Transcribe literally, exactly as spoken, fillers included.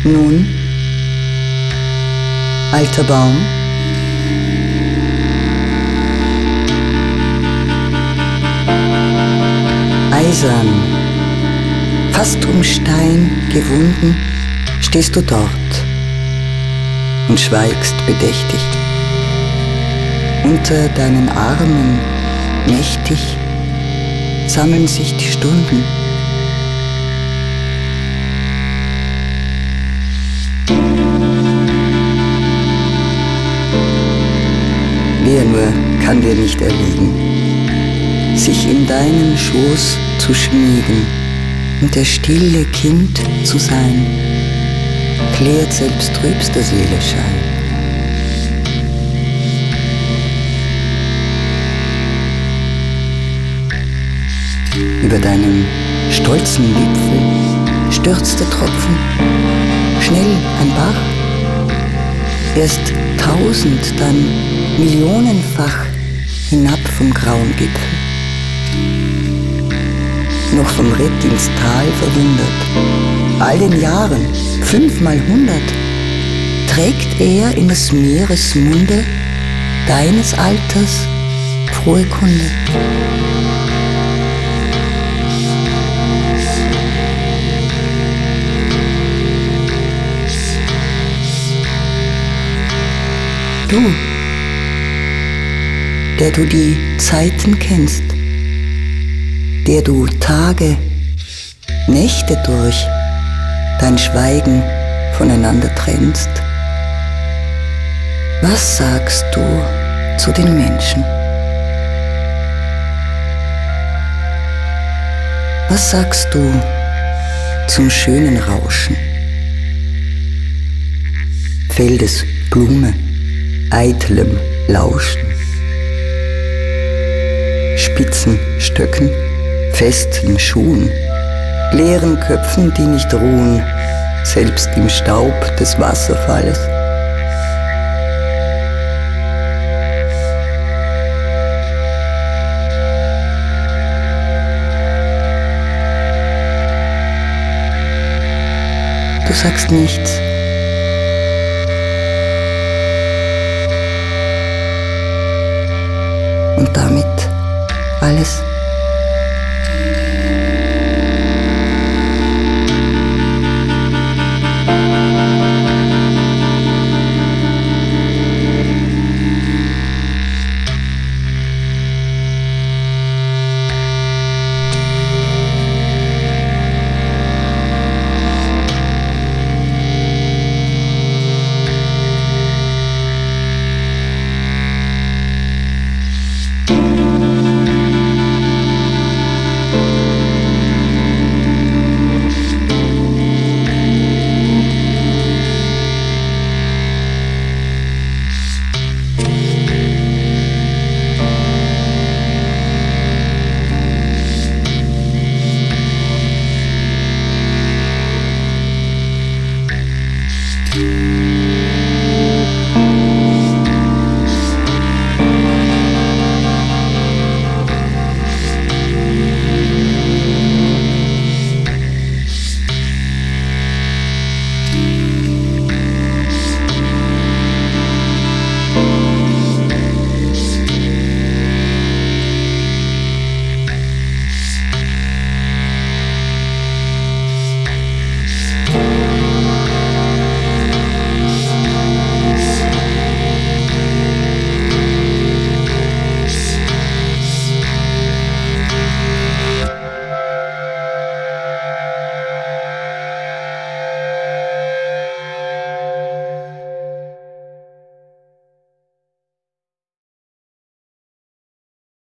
Nun, alter Baum, eisern, fast um Stein gewunden, stehst du dort und schweigst bedächtig. Unter deinen Armen mächtig sammeln sich die Stunden. Wer nur kann dir nicht erliegen, sich in deinen Schoß zu schmiegen und der stille Kind zu sein, klärt selbst trübster Seele Schein. Über deinem stolzen Wipfel stürzt der Tropfen, schnell ein Bach, erst tausend, dann millionenfach hinab vom grauen Gipfel. Noch vom Ritt ins Tal verwundert, all den Jahren, fünfmal hundert, trägt er in des Meeres Munde deines Alters frohe Kunde. Du, der du die Zeiten kennst, der du Tage, Nächte durch dein Schweigen voneinander trennst, was sagst du zu den Menschen? Was sagst du zum schönen Rauschen? Feldes Blume, eitlem Lauschen, spitzen Stöcken, festen Schuhen, leeren Köpfen, die nicht ruhen, selbst im Staub des Wasserfalles. Du sagst nichts. Und damit alles